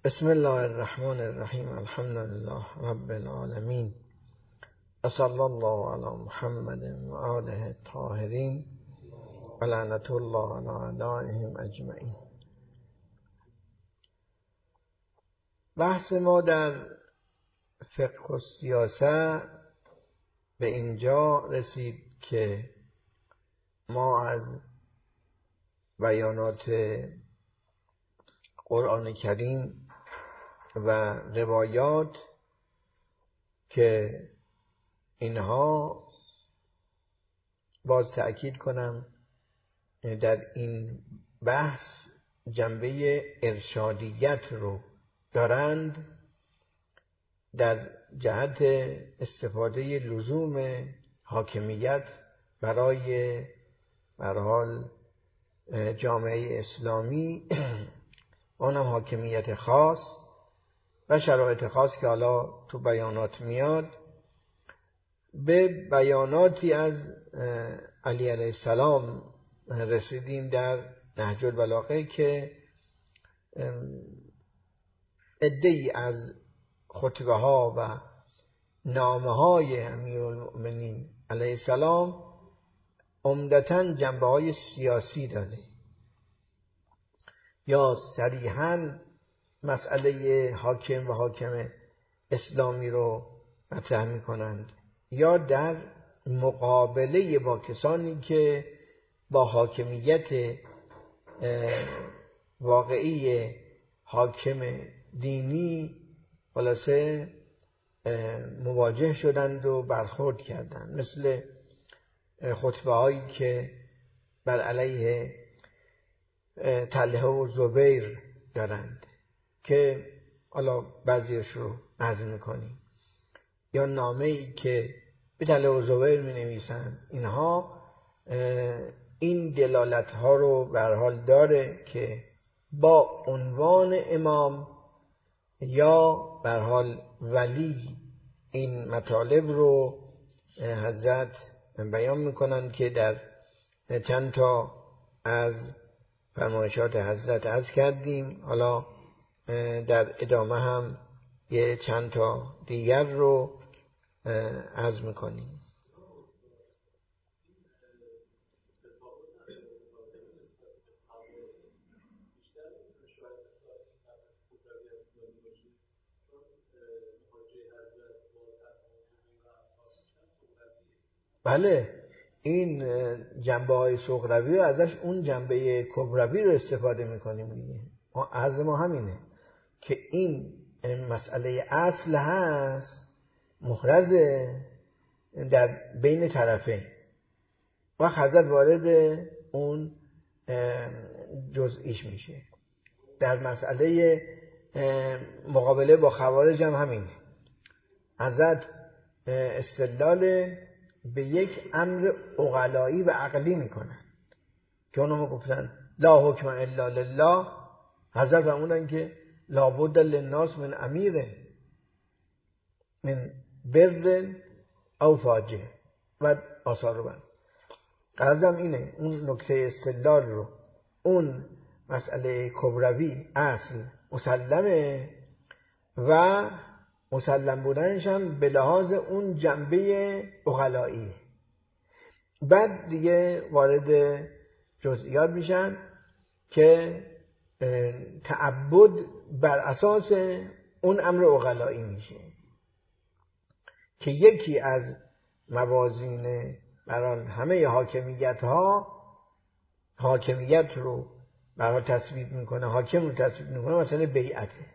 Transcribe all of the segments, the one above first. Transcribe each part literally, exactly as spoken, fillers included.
بسم الله الرحمن الرحیم. الحمد لله رب العالمین و صلی الله علی محمد و آله الطاهرین و لعنت الله علی اعدائهم اجمعین. بحث ما در فقه و سیاست به اینجا رسید که ما از بیانات قرآن کریم و روایات که اینها باز تأکید کنم در این بحث جنبه ارشادیت رو دارند در جهت استفاده لزوم حاکمیت برای به هر حال جامعه اسلامی، اونم حاکمیت خاص و شرایط خاص که حالا تو بیانات میاد. به بیاناتی از علی علیه السلام رسیدیم در نهج البلاغه که عده‌ای از خطبه ها و نامه های امیرالمؤمنین علیه السلام عمدتاً جنبه های سیاسی داره، یا صریحاً مسئله حاکم و حاکم اسلامی رو مطرح می کنند، یا در مقابله با کسانی که با حاکمیت واقعی حاکم دینی خلاصه مواجه شدند و برخورد کردند، مثل خطبه هایی که بر علیه طلحه و زبیر دارند که حالا بعضیش رو نظم میکنیم، یا نامه‌ای که به طلحه و زبیر می نویسند. اینها این دلالت ها رو به هر حال داره که با عنوان امام یا به هر حال ولی این مطالب رو حضرت بیان میکنن که در چند تا از فرمایشات حضرت عرض کردیم. حالا در ادامه هم یه چند تا دیگر رو عرض میکنیم. بله، این جنبه های صغروی ازش اون جنبه کبروی رو استفاده میکنیم دیگه. ما عرض ما همینه که این مسئله اصل هست محرزه در بین طرفین و حضرت وارد اون جزئیش میشه. در مسئله مقابله با خوارج هم همینه. حضرت استدلال به یک امر عقلایی و عقلی میکنن که اونم گفتن لا حکم الا لله. حضرت فرمودن که لابد للناس من امیره من بر او فاجر و آثار رو بند. قرضم اینه اون نکته استدلال رو، اون مسئله کبروی اصل مسلمه و مسلم بودنش هم به لحاظ اون جنبه عقلایی. بعد دیگه وارد جزئیات میشن که تعبد بر اساس اون امر عقلایی میشه که یکی از موازین برای همه حاکمیت ها حاکمیت رو برای تصویب میکنه، حاکم رو تصویب میکنه، مثلا بیعته.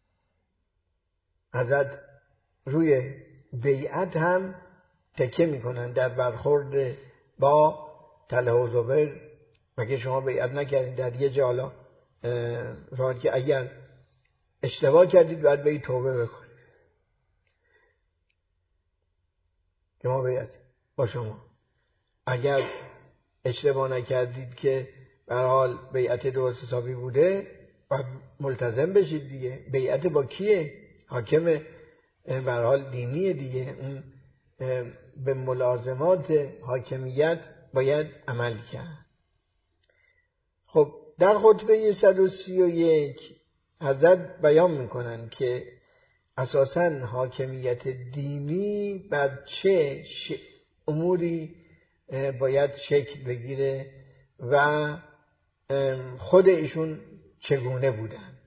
حضرت روی بیعت هم تکیه میکنن در برخورد با طلحه و زبیر. مگه شما بیعت نکردید در یه جالا فرمود که اگر اشتباه کردید باید به توبه بکنید که ما بیعت با شما. اگر اشتباه نکردید که به هر حال بیعت درست حسابی بوده باید ملتزم بشید دیگه. بیعت با کیه؟ حاکم به هر حال دینی دیگه. اون به ملازمات حاکمیت باید عمل کرد. خب در خطبه صد و سی و یک حضرت بیان میکنن که اساساً حاکمیت دینی بر چه ش... اموری باید شکل بگیره و خود ایشون چگونه بودن.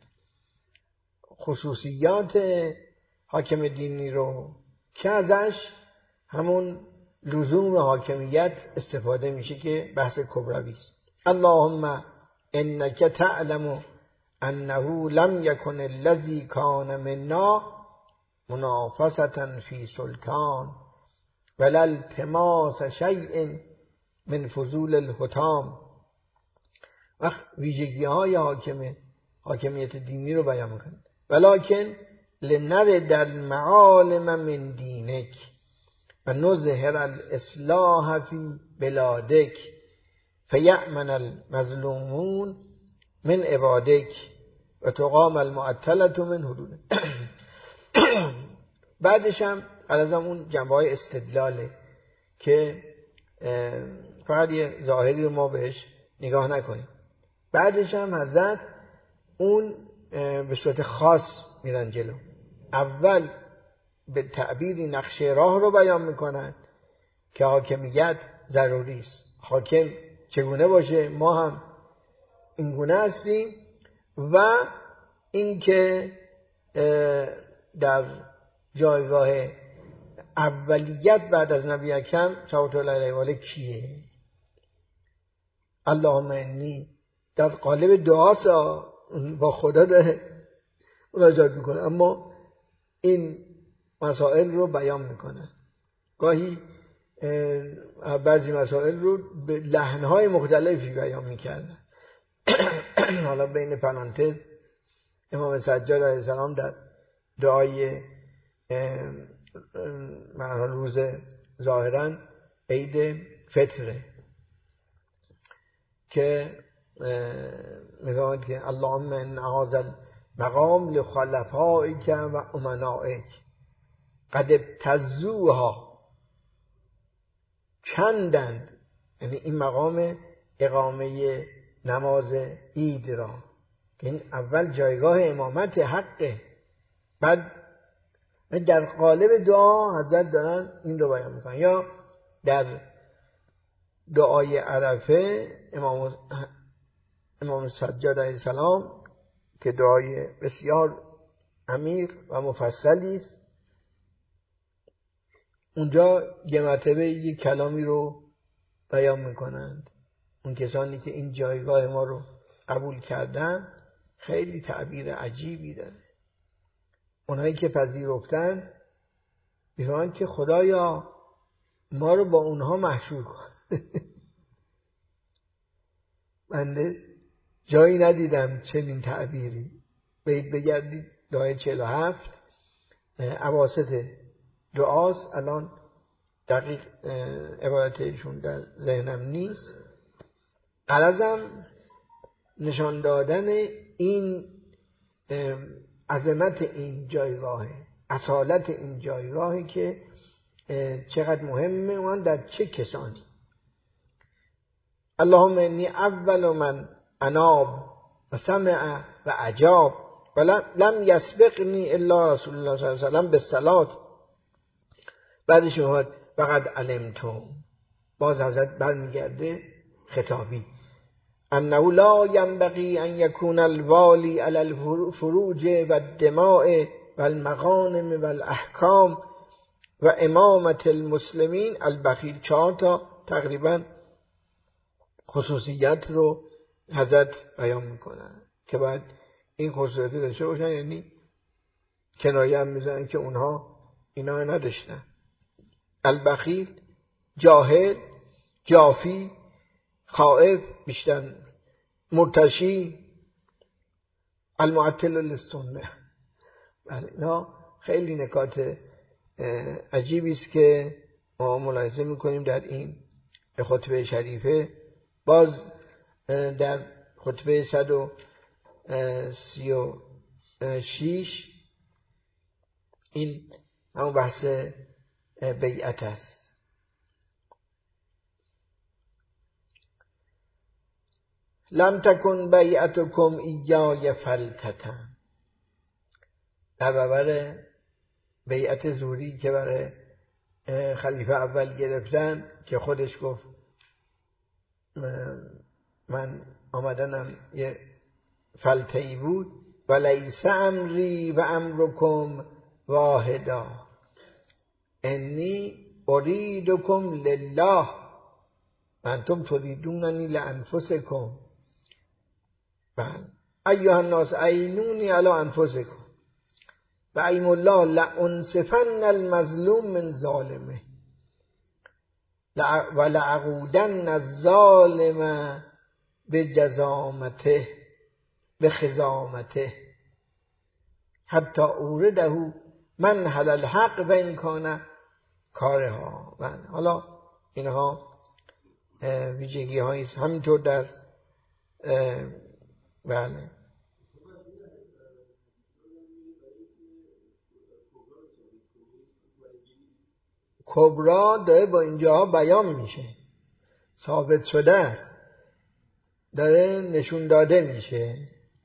خصوصیات حاکم دینی رو که ازش همون لزوم حاکمیت استفاده میشه که بحث کبروی است. اللهم انک تعلم انه لم یکن الذی کان منا منافسة فی سلطان ولا التماس شیء من فضول الحطام. وقت ویژگی های حاکم حاکمیت دینی رو بیان میکنه. ولکن لنرد المعالم من دینک و نظهر الاصلاح فی بلادک فیأمن المظلومون من عبادک و تقام المعطلة من حدودک. بعدش هم از اون جنبه های استدلاله که فقط یه ظاهری رو ما بهش نگاه نکنیم. بعدش هم حضرت اون به صورت خاص میرن جلو. اول به تعبیری نقشه راه رو بیان میکنن که حاکمیت ضروری است، حاکم چگونه باشه، ما هم اینگونه هستیم، و اینکه در جایگاه اولیت بعد از نبی اکرم صلوات الله علیه و آله کیه. اللهم انی در قالب دعاست، با خدا ده مناجات میکنه، اما این مسائل رو بیان میکنه. گاهی بعضی مسائل رو به لحنهای مختلفی بیان میکردن. حالا بین پرانتز امام سجاد علیه السلام در دعای معنی روز ظاهرا عید فطره که میگوید که اللهم ان هذا المقام لخلفائک و امنائک قد ابتزوها، کندند، یعنی این مقام اقامه نماز عید را که این اول جایگاه امامت حقه. بعد در قالب دعا حضرت دارن این رو بیان میکنن. یا در دعای عرفه امام امام سجاد علیه السلام که دعای بسیار عمیق و مفصلی است، اونجا یه مرتبه یه کلامی رو بیان میکنند. اون کسانی که این جایگاه ما رو قبول کردن خیلی تعبیر عجیبی داره. اونایی که پذیرفتن میگن که خدایا ما رو با اونها محشور کن. من جایی ندیدم چنین تعبیری. برید بگردید دعای چهل و هفت اواسط دعاست، الان دقیق عبارتشون در ذهنم نیست. غرضم نشان دادن این عظمت این جایگاهه، اصالت این جایگاهی که چقدر مهمه اون در چه کسانی. اللهم انی اول من اناب و سمع و عجاب و لم یسبقنی الا رسول الله صلی الله علیه وسلم بالصلاه. بعدش میاد فقط علمتم، باز حضرت برمیگرده خطابی انه لا ينبغي ان يكون الوالي على الفروج والدماء والمغانم والاحکام و امامت المسلمین البخیل. چهار تا تقریبا خصوصیت رو حضرت بیان میکنن که باید این خصوصیت داشته باشن، یعنی کنایه هم میزنن که اونها اینا نداشتن. البخیل، جاهل، جافی، خائف، بیشتر مرتشی، المعطل للسنه. اینا خیلی نکات عجیبی است که ما ملاحظه میکنیم در این خطبه شریفه. باز در خطبه صد و سی و شیش این همون بحث بیعت است. لم تکن بیعتکم ایای فلتتن در برابر بیعت زوری که برای خلیفه اول گرفتن که خودش گفت من آمدنم یه فلتهی بود و لیس امری و امرکم واحدا انی اریدکم لله و انتم تریدوننی لانفسکم ایها الناس عینونی علی انفسکم و ایم الله لانصفن المظلوم من ظالمه و لعقودن الظالم بجزامته بخزامته حتی اورده من حل الحق و این کان کارها. حالا اینها ویژگی هایی است. همینطور در بله کبرا داره با اینجاها بیان میشه، ثابت شده است، داره نشون داده میشه.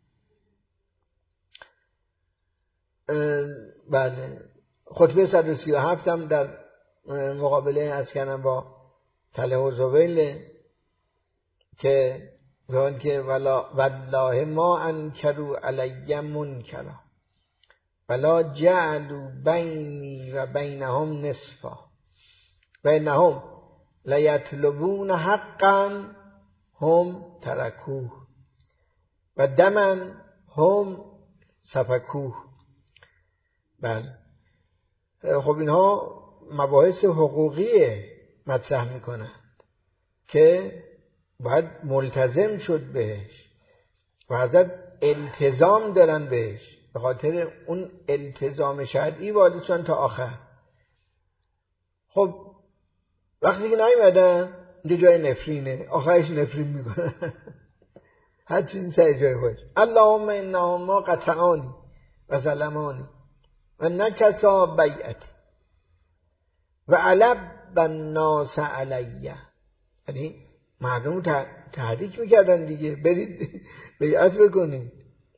بله خطبه صد و سی و هفت هم در مقابله از کنم با تله و زبیل که گوهن که والله ما انکروا علی منکرا ولا جعلوا بینی و بینهم نصفا و انهم لیطلبون حقا هم ترکوه و دما هم سفکوه. بله خب اینها مباحث حقوقی مطرح میکنند که باید ملتزم شد بهش و حضرت التزام دارن بهش، به خاطر اون التزام شرعی وارد شدن تا آخر. خب وقتی که نیومدن اینجا جای نفرینه، آخرش نفرین میکنن هر چیزی سر جای خودش. اللهم انهما قطعانی و ظلمانی و نکسا بیعتی و علب الناس علیه، یعنی مردم رو تحریک میکردن دیگه، برید بیعت بکنید.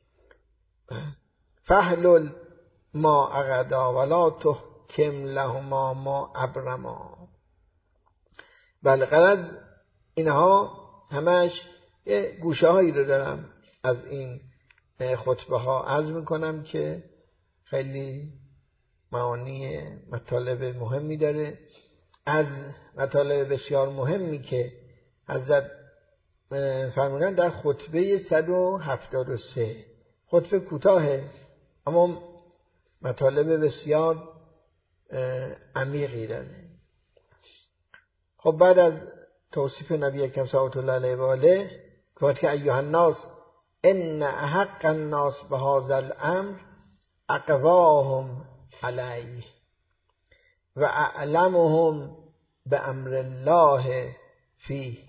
فحلل ما عقدا ولا تحکم لهما ما ابرما. بله غرض اینها همش یه گوشه هایی رو دارم از این خطبه ها عرض میکنم که خیلی معانی مطالب مهمی داره. از مطالب بسیار مهمی که حضرت فرمودن در خطبه صد و هفتاد و سه، خطبه کوتاهه اما مطالب بسیار عمیقی داره. خب بعد از توصیف نبی اکرم صلوات الله علیه و آله گفت که ایها الناس ان احق الناس بهذا الامر اقواهم علیه و اعلمهم بامر الله فیه.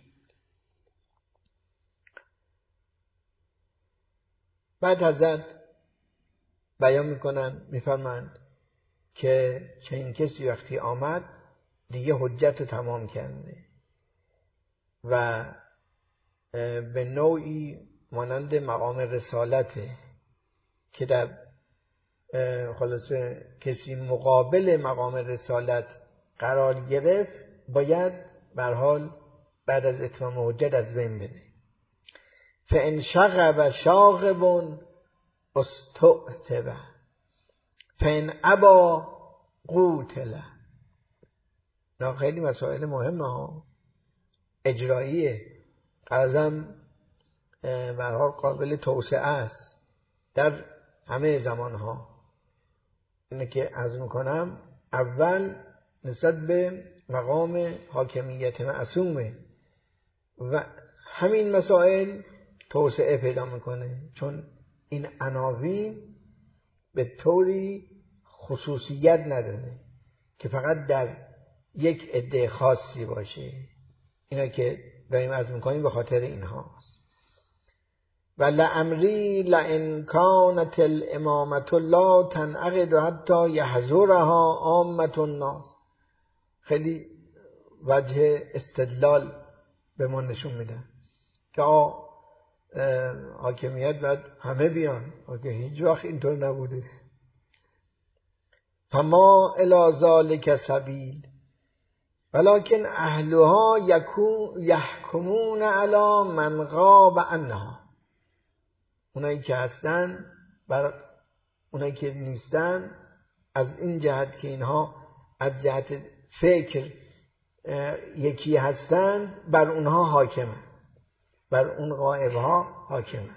بعد حضرت بیان میکنن میفرمند که چنین کسی وقتی آمد دیگه حجت رو تمام کرده و به نوعی مانند مقام رسالته که در خلاصه کسی مقابل مقام رسالت قرار گرفت باید به هر حال بعد از اتمام حجت از بین بره. فان شغب شاغب استعتب فان ابا قوتل. نه خیلی مسائل مهمه ها، اجراییه، قضم به هر حال قابل توسعه است در همه زمان ها. اینه که عرض میکنم اول نسبت به مقام حاکمیت معصومه و همین مسائل توسعه پیدا میکنه، چون این عناوین به طوری خصوصیت نداره که فقط در یک عده خاصی باشه. اینا که داریم عرض میکنیم به خاطر اینهاست. و لعمری لئن کانت الامامة لا تنعقد حتی یحضرها عامة الناس. خیلی وجه استدلال به ما نشون میدن که حاکمیت باید همه بیان، که هیچ وقت اینطور نبوده. فما الی ذلک سبیل ولکن اهلها یحکمون علی من غاب عنها. اونایی که هستن بر اونایی که نیستن از این جهت که اینها از جهت فکر یکی هستند بر اونها حاکمه، بر اون غائبها حاکمه.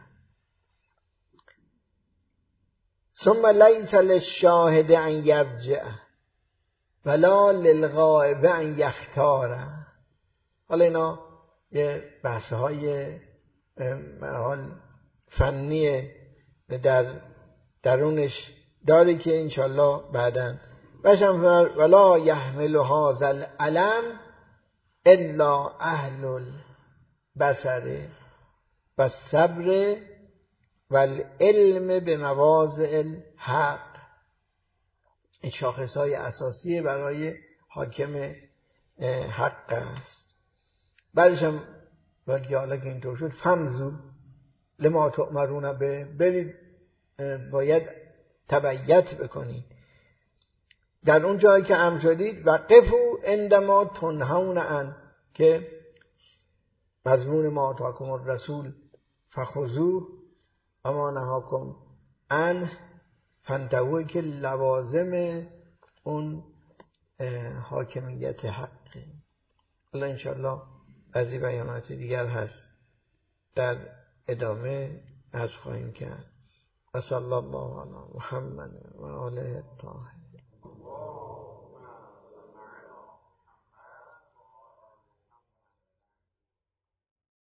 ثم لیس للشاهد ان یرجع ولا للغائب ان یختار. حالا اینا یه بحث های حال فنی در درونش داره که انشالله بعداً باشم. ولا یحمل هذا العلم الا اهل البصر و الصبر و العلم به مواضع الحق. این شاخص های اساسی برای حاکم حق است. بعدش هم باید حالا که اینطور شد فمزو لما تؤمرون به، برید باید تبعیت بکنید در اون جایی که امر شدید. و قفو عندما تنهون عن، که مضمون ما آتاکم الرسول فخذوه و ما نهاکم عنه فانتهوا، که لوازم اون حاکمیت حقه. الله انشاءالله بعضی بیانات دیگر هست در ادامه از خواهیم کرد. و صلی الله علی محمد و آله الطاهرین.